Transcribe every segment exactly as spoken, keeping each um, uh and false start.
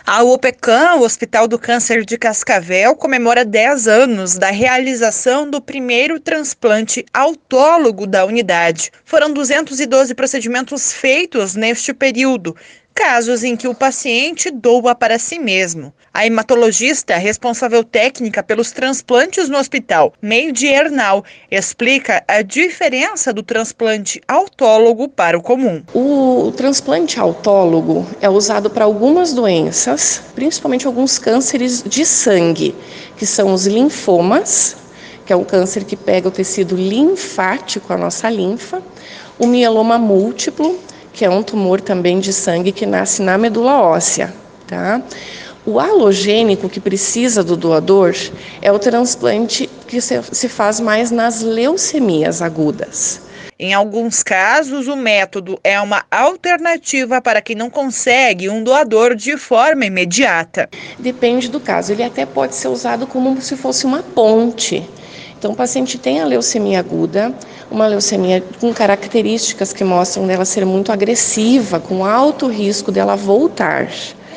A UPECAM, o Hospital do Câncer de Cascavel, comemora dez anos da realização do primeiro transplante autólogo da unidade. Foram duzentos e doze procedimentos feitos neste período, casos em que o paciente doa para si mesmo. A hematologista responsável técnica pelos transplantes no hospital, Meide Ernal, explica a diferença do transplante autólogo para o comum. O transplante autólogo é usado para algumas doenças, principalmente alguns cânceres de sangue, que são os linfomas, que é um câncer que pega o tecido linfático, a nossa linfa, o mieloma múltiplo, que é um tumor também de sangue que nasce na medula óssea, tá? O alogênico, que precisa do doador, é o transplante que se faz mais nas leucemias agudas. Em alguns casos, o método é uma alternativa para quem não consegue um doador de forma imediata. Depende do caso, ele até pode ser usado como se fosse uma ponte. Então, o paciente tem a leucemia aguda, uma leucemia com características que mostram dela ser muito agressiva, com alto risco dela voltar.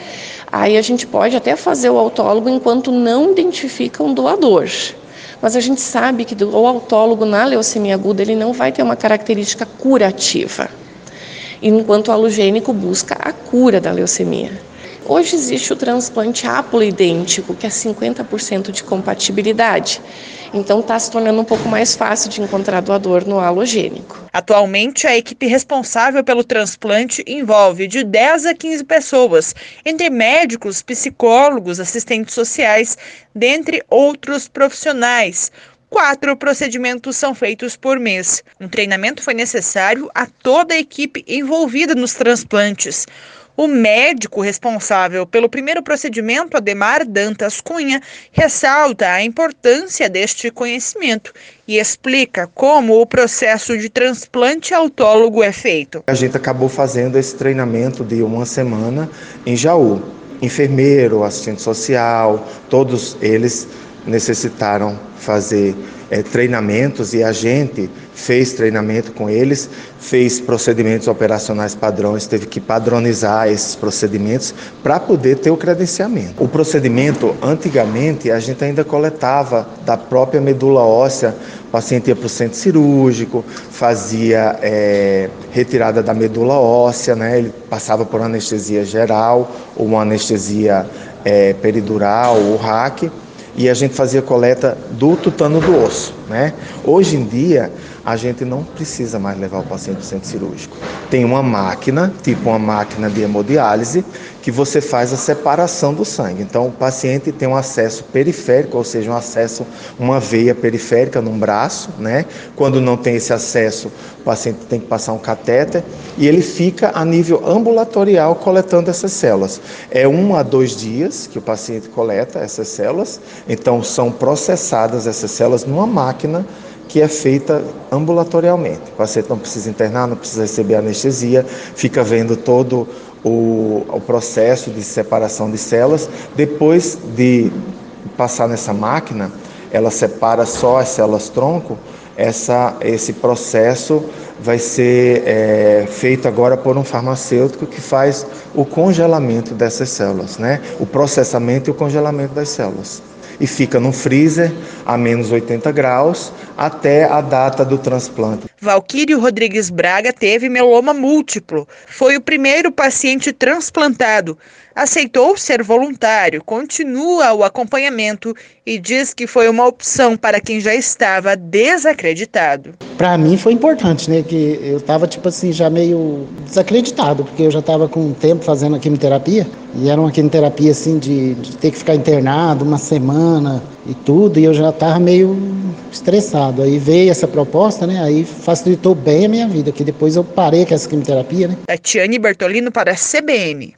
Aí a gente pode até fazer o autólogo enquanto não identifica um doador. Mas a gente sabe que o autólogo na leucemia aguda ele não vai ter uma característica curativa, enquanto o alogênico busca a cura da leucemia. Hoje existe o transplante haploidêntico, que é cinquenta por cento de compatibilidade. Então está se tornando um pouco mais fácil de encontrar doador no alogênico. Atualmente, a equipe responsável pelo transplante envolve de dez a quinze pessoas, entre médicos, psicólogos, assistentes sociais, dentre outros profissionais. Quatro procedimentos são feitos por mês. Um treinamento foi necessário a toda a equipe envolvida nos transplantes. O médico responsável pelo primeiro procedimento, Ademar Dantas Cunha, ressalta a importância deste conhecimento e explica como o processo de transplante autólogo é feito. A gente acabou fazendo esse treinamento de uma semana em Jaú. Enfermeiro, assistente social, todos eles necessitaram fazer é, treinamentos e a gente fez treinamento com eles, fez procedimentos operacionais padrões, teve que padronizar esses procedimentos para poder ter o credenciamento. O procedimento, antigamente, a gente ainda coletava da própria medula óssea, o paciente ia para o centro cirúrgico, fazia é, retirada da medula óssea, né? Ele passava por anestesia geral ou uma anestesia é, peridural ou R A C, e a gente fazia coleta do tutano do osso, né? Hoje em dia, a gente não precisa mais levar o paciente para o centro cirúrgico. Tem uma máquina, tipo uma máquina de hemodiálise, que você faz a separação do sangue. Então, o paciente tem um acesso periférico, ou seja, um acesso, uma veia periférica num braço, né? Quando não tem esse acesso, o paciente tem que passar um catéter e ele fica a nível ambulatorial coletando essas células. É um a dois dias que o paciente coleta essas células, então são processadas essas células numa máquina que é feita ambulatorialmente. O paciente não precisa internar, não precisa receber anestesia, fica vendo todo o, o processo de separação de células. Depois de passar nessa máquina, ela separa só as células-tronco. Essa, esse processo vai ser é, feito agora por um farmacêutico que faz o congelamento dessas células, né? O processamento e o congelamento das células. E fica no freezer a menos oitenta graus até a data do transplante. Valquírio Rodrigues Braga teve mieloma múltiplo. Foi o primeiro paciente transplantado. Aceitou ser voluntário, continua o acompanhamento e diz que foi uma opção para quem já estava desacreditado. Para mim foi importante, né? Que eu estava tipo assim já meio desacreditado, porque eu já estava com um tempo fazendo a quimioterapia e era uma quimioterapia assim de, de ter que ficar internado uma semana e tudo, e eu já estava meio estressado. Aí veio essa proposta, né? Aí facilitou bem a minha vida, que depois eu parei com essa quimioterapia, né? Tatiane Bertolino para a C B N.